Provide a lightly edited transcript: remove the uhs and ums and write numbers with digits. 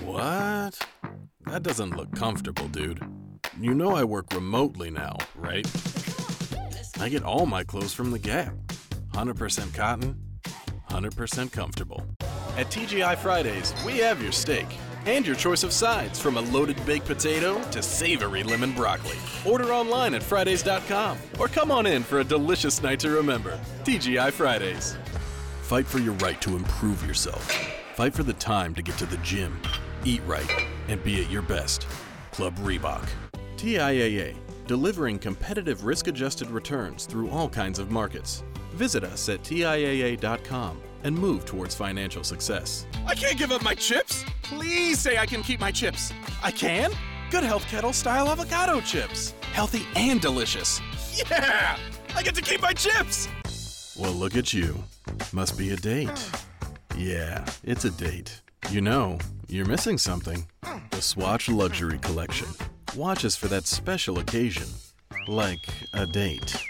What? That doesn't look comfortable, dude. You know I work remotely now, right? I get all my clothes from the Gap. 100% cotton, 100% comfortable. At TGI Fridays, we have your steak and your choice of sides, from a loaded baked potato to savory lemon broccoli. Order online at Fridays.com or come on in for a delicious night to remember. TGI Fridays. Fight for your right to improve yourself. Fight for the time to get to the gym, eat right, and be at your best. Club Reebok. TIAA, delivering competitive risk-adjusted returns through all kinds of markets. Visit us at TIAA.com and move towards financial success. I can't give up my chips! Please say I can keep my chips. I can? Good Health Kettle style avocado chips. Healthy and delicious. Yeah! I get to keep my chips! Well, look at you. Must be a date. Yeah, it's a date. You know, you're missing something. The Swatch Luxury Collection. Watches for that special occasion. Like a date.